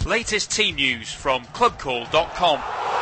Latest team news from clubcall.com.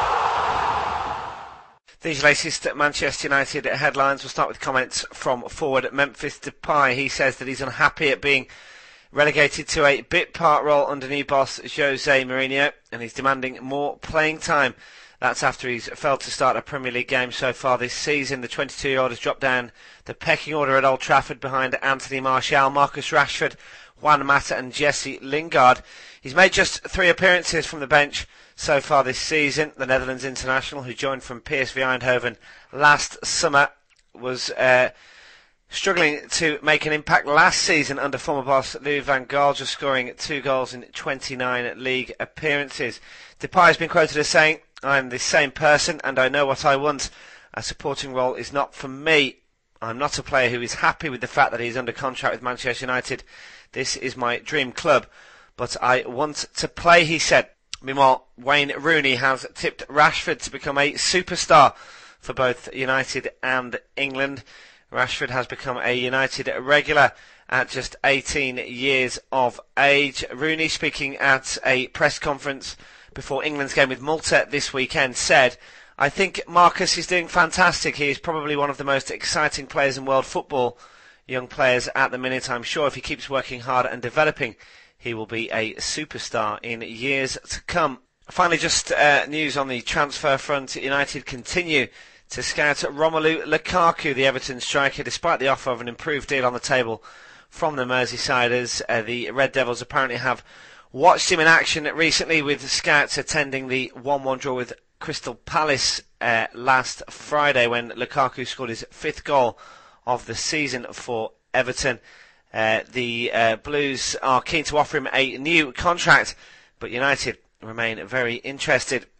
These latest Manchester United headlines. We'll start with comments from forward Memphis Depay. He says that he's unhappy at being relegated to a bit part role under new boss Jose Mourinho, and he's demanding more playing time. That's after he's failed to start a Premier League game so far this season. The 22-year-old has dropped down the pecking order at Old Trafford behind Anthony Martial, Marcus Rashford, Juan Mata and Jesse Lingard. He's made just 3 appearances from the bench so far this season. The Netherlands international, who joined from PSV Eindhoven last summer, was struggling to make an impact last season under former boss Louis van Gaal, just scoring 2 goals in 29 league appearances. Depay has been quoted as saying, "I'm the same person and I know what I want. A supporting role is not for me. I'm not a player who is happy with the fact that he's under contract with Manchester United. This is my dream club, but I want to play," he said. Meanwhile, Wayne Rooney has tipped Rashford to become a superstar for both United and England. Rashford has become a United regular at just 18 years of age. Rooney, speaking at a press conference before England's game with Malta this weekend, said, "I think Marcus is doing fantastic. He is probably one of the most exciting players in world football. Young players at the minute. I'm sure if he keeps working hard and developing, he will be a superstar in years to come." Finally, just news on the transfer front. United continue to scout Romelu Lukaku, the Everton striker, despite the offer of an improved deal on the table from the Merseysiders. The Red Devils apparently have watched him in action recently, with scouts attending the 1-1 draw with Crystal Palace last Friday, when Lukaku scored his 5th goal of the season for Everton. The Blues are keen to offer him a new contract, but United remain very interested.